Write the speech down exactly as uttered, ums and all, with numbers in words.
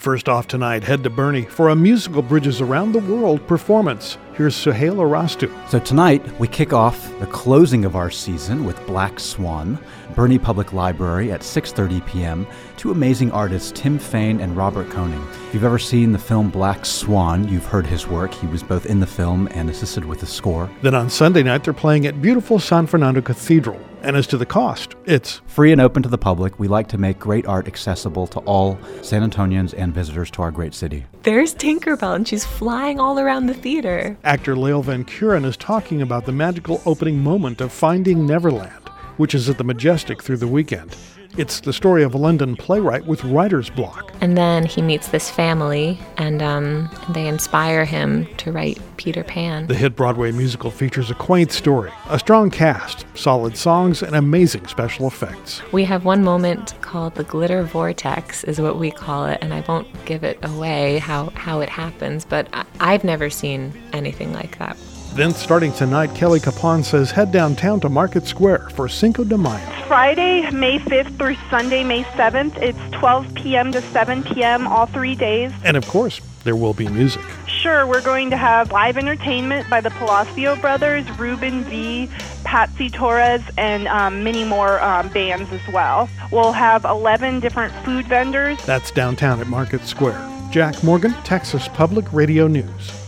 First off tonight, head to Bernie for a musical Bridges Around the World performance. Here's Suhail Arastu. So tonight, we kick off the closing of our season with Black Swan, Bernie Public Library at six thirty p.m. Two amazing artists, Tim Fain and Robert Koning. If you've ever seen the film Black Swan, you've heard his work. He was both in the film and assisted with the score. Then on Sunday night, they're playing at beautiful San Fernando Cathedral. And as to the cost, it's free and open to the public. We like to make great art accessible to all San Antonians and visitors to our great city. There's Tinkerbell, and she's flying all around the theater. Actor Lael Van Kuren is talking about the magical opening moment of Finding Neverland, which is at the Majestic through the weekend. It's the story of a London playwright with writer's block. And then he meets this family, and um, they inspire him to write Peter Pan. The hit Broadway musical features a quaint story, a strong cast, solid songs, and amazing special effects. We have one moment called the Glitter Vortex, is what we call it, and I won't give it away how, how it happens, but I, I've never seen anything like that. Then, starting tonight, Kelly Capon says head downtown to Market Square for Cinco de Mayo. Friday, May fifth through Sunday, May seventh. It's twelve p.m. to seven p.m. all three days. And of course, there will be music. Sure, we're going to have live entertainment by the Palacio Brothers, Ruben V, Patsy Torres, and um, many more um, bands as well. We'll have eleven different food vendors. That's downtown at Market Square. Jack Morgan, Texas Public Radio News.